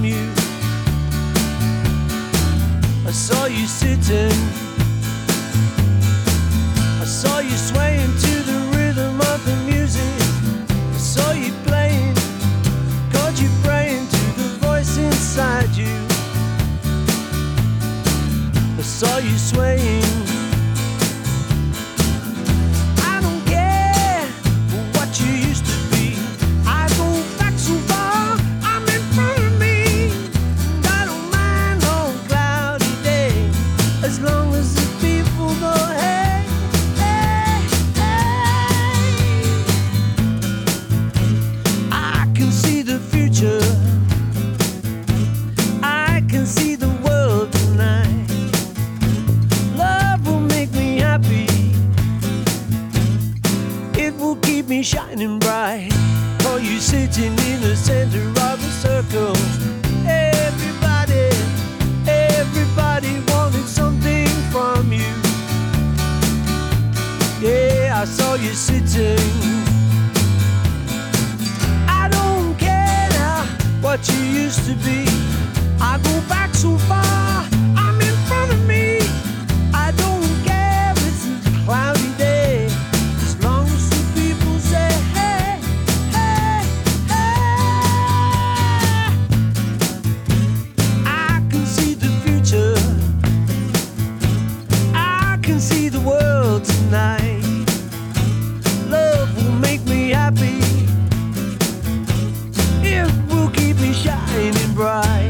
you. I saw you sitting, I saw you swaying to the rhythm of the music. I saw you playing, caught you praying to the voice inside you. I saw you swaying. I don't care what you used to be. I go back so far, I'm in front of me. I don't mind on a cloudy day, as long as the people go hey, hey, hey. I can see the future, I can see the world tonight. Love will make me happy, it will keep me shining bright. Oh, you sitting in the center of a circle. Everybody, everybody wanted something from you. Yeah, I saw you sitting. I don't care now what you used to be. I go back so far, I'm in front of me. I don't care if it's a cloudy day, as long as the people say hey, hey, hey. I can see the future, I can see the world tonight. Love will make me happy, it will keep me shining bright.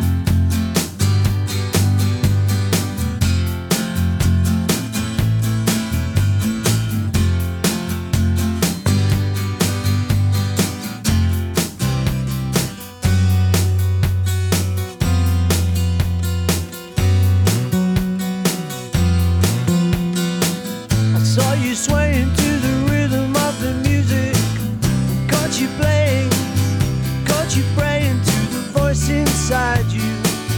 I saw you swaying to the rhythm of the music, caught you playing, caught you praying to the voice inside you.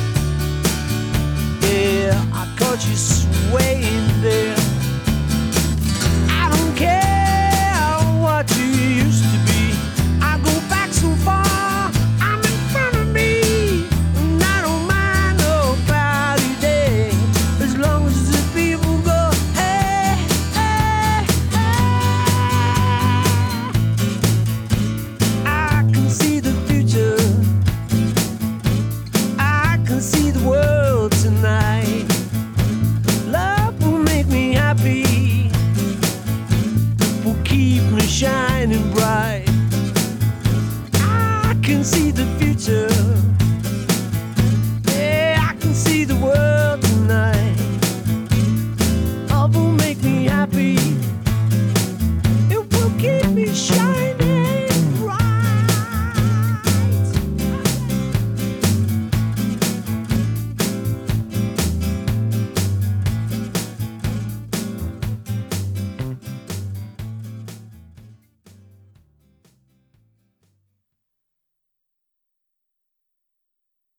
Yeah, I caught you swaying there. I don't care what you used to be. I go back so far, I'm in front of me. And I don't mind no cloudy day, as long as the people go hey, hey, hey. I can see the future, I can see the world tonight. Love will make me happy, it will keep me shining bright. I can see the future, yeah, I can see the world tonight. Love will make me happy,